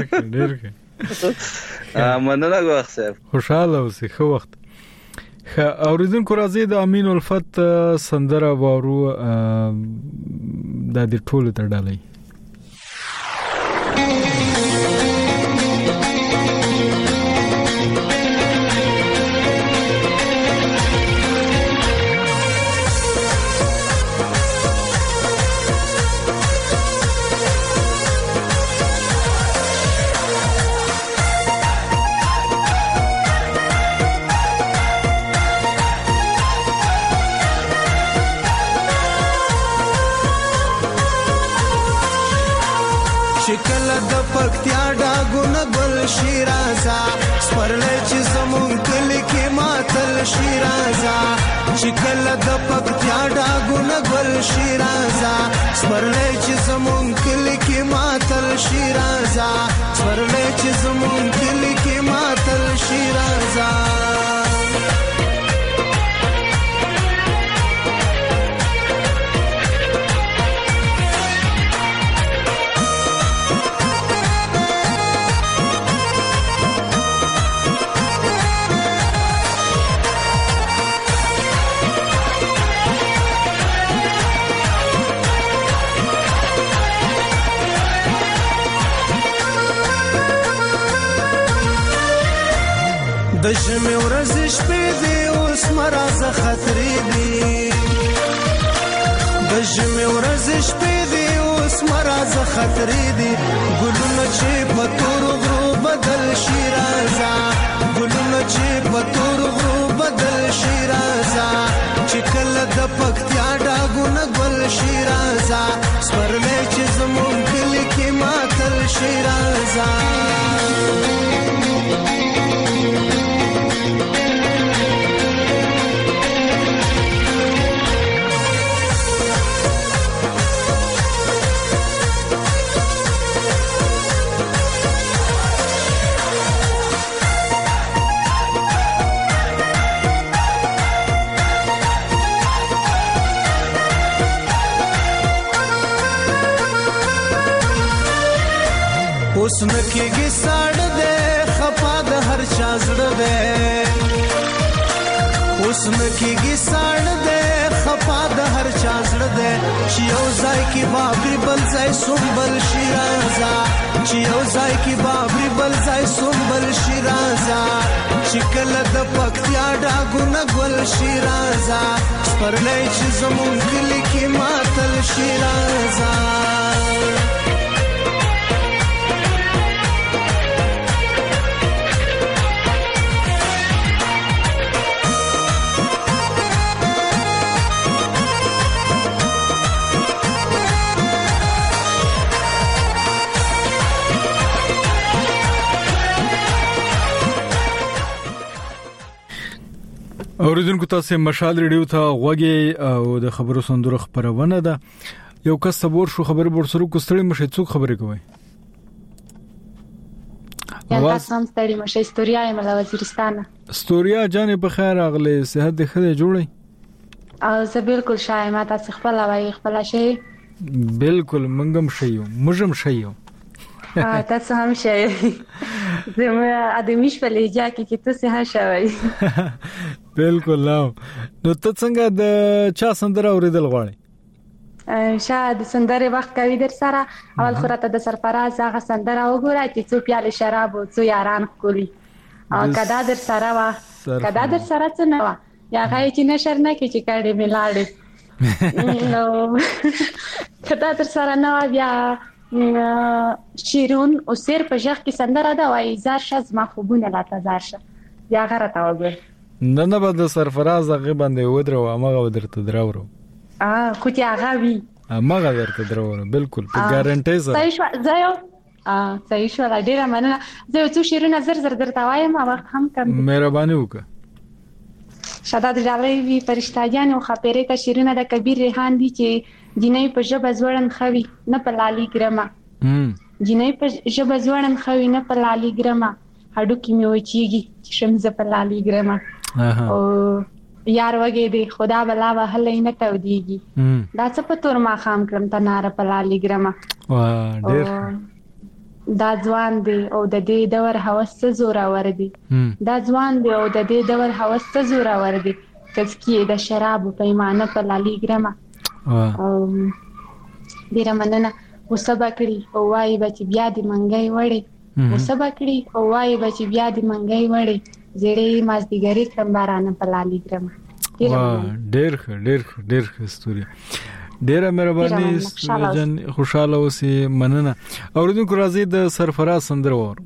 مننه غواخ صاحب خوشاله اوسې خو وخت اوریدونکو راځي د امین الفت سندره وارو د دې ټولو ته ډالۍ کله د پکتیا ډاګونه ګل شیرازا سپرلې چې زمون کلی کې ماتل شیرازا چې کله د پکتیا ډاګونه ګل شیرازا سپرلې چې زمون کلی کې ماتل شیرازا سپرلې چې زمون کلی کې ماتل شیرازا د ژمې ورځې شپې دي اوس مرازه خطرې دي د ژمې ورځې شپې دي اوس مرازه خطرې دي ګلونه چې په تورو غرو بدل شي رازه ګلونه چې په تورو غرو بدل شي رازه چې کله د پکتیا ډاګونه ګل شي رازه سپرلې چې زمون کلی کې ماتل شي رازه اوس نکېږي ساړه دی خفا د هر چا زړه دی اوس نکېږي ساړه دی خفا د هر چا زړه دی چې یو ځای کې بابري بل ځای سنبل شي رازه چې یو ځای کې بابري بل ځای سنبل شي رازه چې کله د پکتیا ډاګونه ګل شي رازه سپرلی چې زمون کلي کې ماتل شي رازه اوریدونکو تاسو مشال ریډیو ته غوږی او د خبرو صندوق خبرونه ده یو کس صبر شو خبر ورسره کوستړی مشه څوک خبرې کوي یا تاسو هم ستړي مشه استوریا یم له وزیرستان استوریا جانې په خیر اغله صحت د خدای جوړي او زه بالکل شایم تاسو خپل وای خپل شي بالکل منګم شيو مجم شيو تاسو هم شي زموږ ادمیش په لهجه کې تاسو هم شوي بالکل نو ته څنګه د چا سندره اوریدل غواړې شاید سندره وخت کوي در سره اول خورته د سرفراز هغه سندره وګورئ چې څو پیاله شراب او څو یاران کولی او کدا در سره وا کدا در سره څه نه وا یا غای چې نشر نه کې چې کړي ملاړي نو کدا در سره نه بیا شیرون او سیر په ځخ کې سندره دا وای زار شز ما خوبونه لا تزارشه یا غره تا وګور نه به د سرفراز هغه باندې ودرو امغه ودرته دراورو خو ته هغه وی امغه ورته دراورو بالکل په ګارانټي سره صحیح شو زایو صحیح شو لا ډیره مننه زه څو شیرونه زر درته وایم او هم کم مهرباني وکړه شاداد جالي وی فرشتاجان او خبرې ته شیرونه د کبیر ریحان دي چې جنې په ژبه زوړن خوي نه په لالي ګرما جنې په ژبه زوړن خوي نه په لالي ګرما هډو کې مې وچیږي چې شمزه په لالي ګرما او یار وګې دی خدا بلا وهلې نه توديږي دا څه په تور ما خام کړم ته نار په لالي ګرما ډېر دا ځوان دی او د دې دور هوس زورا ور دي دا ځوان دی او د دې دور هوس زورا ور دي کسکی د شراب پیمانه په لالي ګرما ډیره مننه وسبا کړی او وای بچ بیا دی منګي وړي وسبا کړی او وای بچ بیا دی منګي وړي زړې مازدیګری کړم باران په لالي ګرما ډیر ستوري ډیره مهرباني جن خوشاله اوسې مننه اوریدونکو راځي د سرفراز سندره وره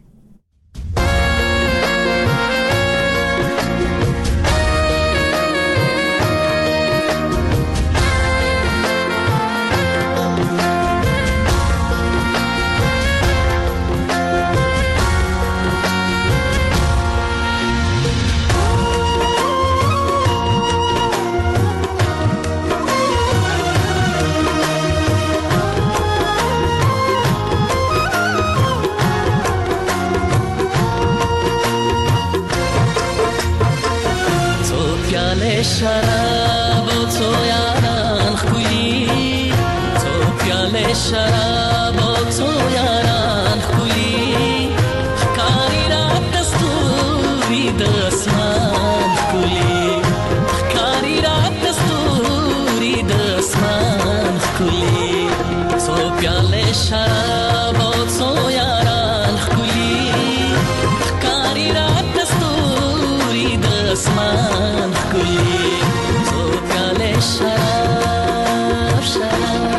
شراب او څو یاران ښکلي ښکاري رات ستوري د اسمان ښکلي ښکاري رات ستوري د اسمان ښکلي څو پیالې شراب او څو یاران ښکلي ښکاري رات ستوري د اسمان ښکلي څو پیالې شراب شراب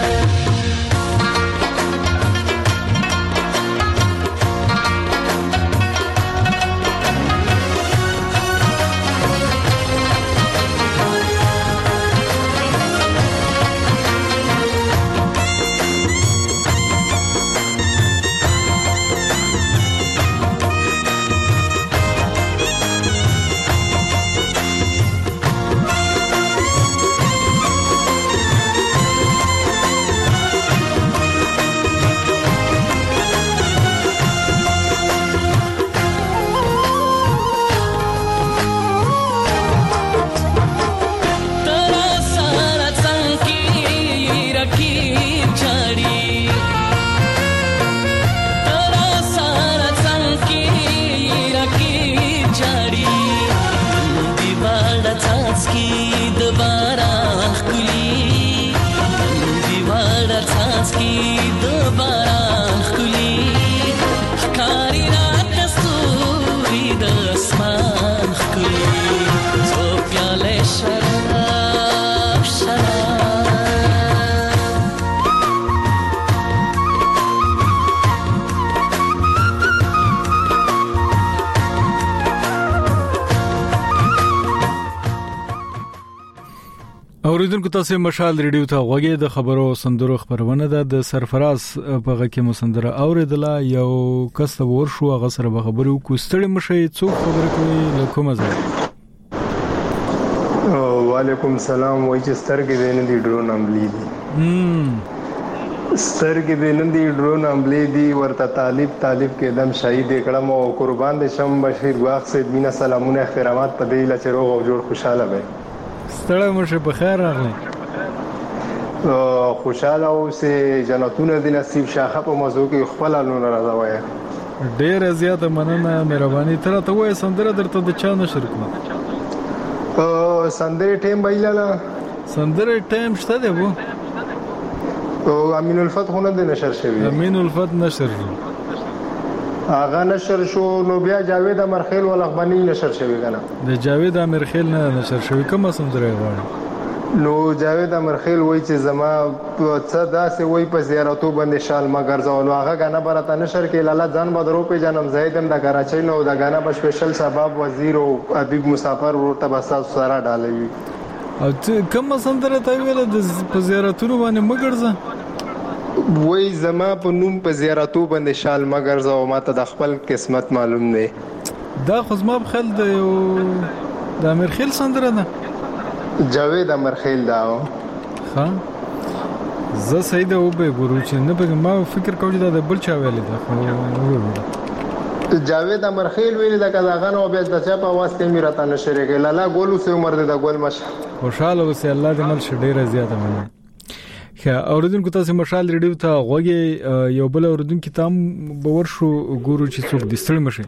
اوریدونکو تاسو مشال ریډیو ته غوږی د خبرو سندرو خبرونه ده د سرفراز په غکه مسندره اوریدله یو کس ورشو هغه سره به خبرو کوستړی مشي څوک خبره کوي لکه مزه وعلیکم السلام وای چې سترګې دین دي ډرون عملی دي سترګې دین دي ډرون عملی دي ورته طالب کې دم شهید کړم او قربان دي شم بشیر واخ سید مینا سلامونه احترامات په دی لا چروغ او جوړ خوشاله وي ستړی مشه په خیر راغلی خوشاله اوسه جنتونه د نصیب شاخه په موضوع کې خپل لونه راځوي ډیر زیاته مننه مهرباني تر ته وای سندره درته د چا نشر کوم سندره ټیم بایلاله سندره ټیم شته دی وو او امین الفتح نه د نشر شوی امین الفتح نشر اغه نشر شو نو بیا جاوید امرخیل ولغبنی نشر شوی کنه د جاوید امرخیل نه نشر شوی کوم سندره غواړي نو جاوید امرخیل وای چې زما څه داسې وای په زیارتو باندې شال مگر ځو نو هغه غنه برته نشر کې لاله ځان بدرو په جنم زیدم د کراچۍ نو د غنه په سپیشل سبب وزیر او ادیب مسافر ورته بس سره ډالوي او کوم سندره ته ویل د په زیارتونو باندې مګرځه وای زما په نوم په زیارتو باندې شال مگر ځو ماته د خپل قسمت معلوم نه دا خو زما په خل د امرخیل سندره ده جاوید امرخیل دا ها زه سید او به ګورو چې نه به ما فکر کوم چې دا بل چا ویل دا جاوید امرخیل ویل دا کزاغان او به د چا په واسطه میراته نشره کې لاله ګولو سه عمر د ګول مش خوشاله اوسه الله دې مل ډیره زیاته مننه ښه اوریدونکو تاسو مشال ریډیو ته غوږی یو بل اوریدونکو تام باور شو ګورو چې څوک د ستړي مشه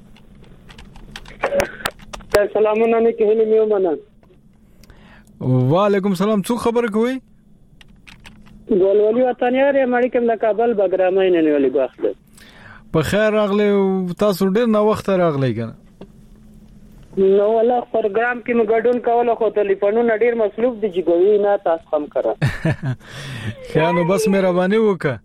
سلامونه نه کېله میو منن وعلیکم السلام څو خبر کوي ګولولي وطنیار مړی کوم د کابل بګرامای نه نیولې وخت په خیر راغلی تاسو ډیر نو وخت راغلی کنه نو والله پروګرام کې مګډون کوله خو ټلیفونونه ډیر مصروف دي چې ګوي نه تاسو هم کړه خیانو بس مهرباني وکړه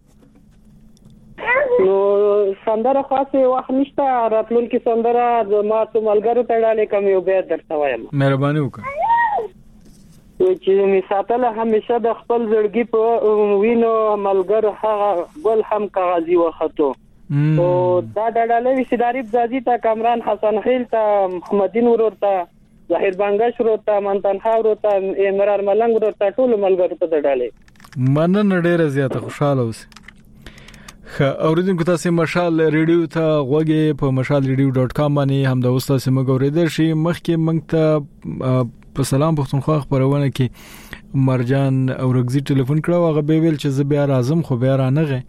نو سندره خاصه وخت نشته راتلونکي سندره ما ته ملګرو ته ډالې کوم یو به درته وایم مهرباني وکړه چې می ساتله همیشه د خپل زړګي په وینو ملګر هغه بل هم کاغذي وختو او دا ډاله وسیداری بزادي ته کامران حسن خیل ته محمدین ورور ته ظاهر بانګش ورور ته منتن خاور ته عمران ملنګ ورور ته ټول ملګرو ته ډاله مننه ډیره زیاته خوشاله اوسه اوریدونکو تاسو مشال ریډیو ته غوږی په mashalradio.com باندې هم د اوسه سیمه ګورېدل شي مخکې مونږ ته په سلام پښتونخوا خبرونه کې مرجان اورغزي ټلیفون کړو هغه به ویل چې زه بیا راځم خو بیا رانغه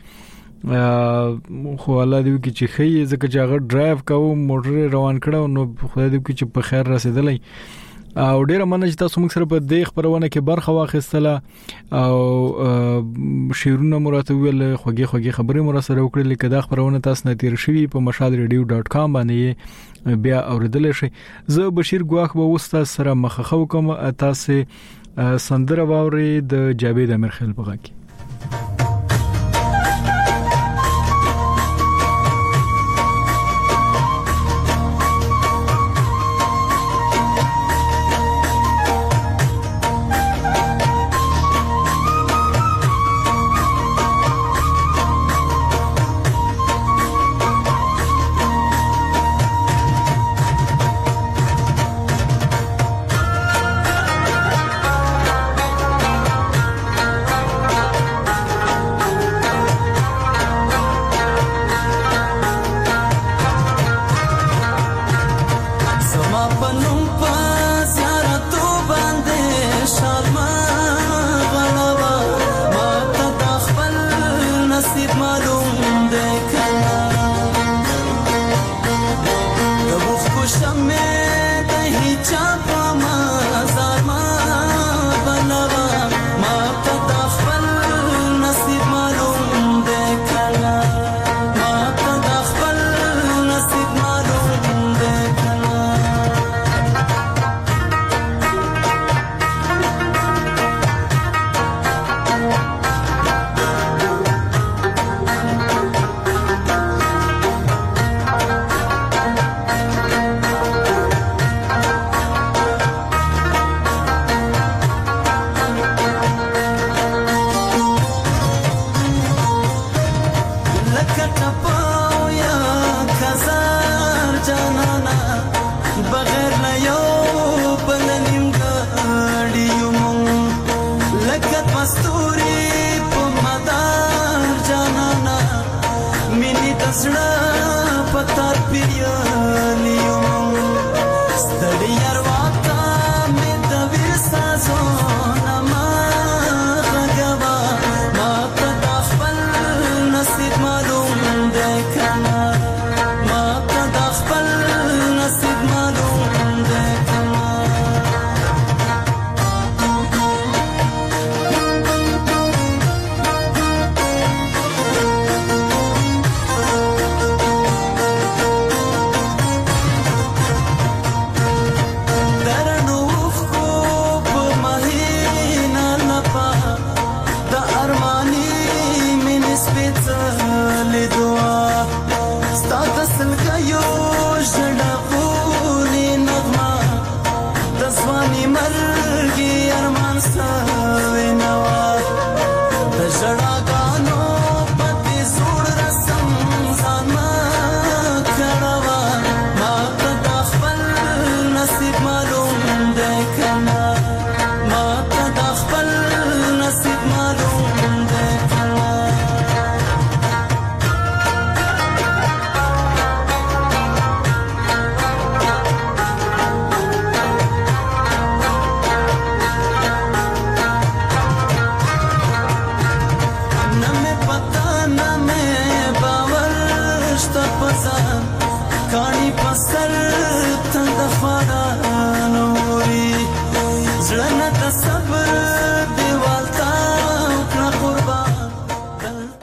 خو الله دې وکړي چې خې ځکه چې هغه ډرایو کوو موټر روان کړو نو خدای دې وکړي چې په خیر رسیدلې او ډیره مننه چې تاسو موږ سره په دې خبرونه کې برخه واخیستله او شیرونه مراته ویل خوږی خبرې مر سره وکړل کدا خبرونه تاسو نه تیر شوی په mashhadradio.com باندې بیا اوریدل شي زه بشیر ګواخ به وستا سره مخخو کوم تاسو سندره واوري د جاوید امرخیل په غږ صبر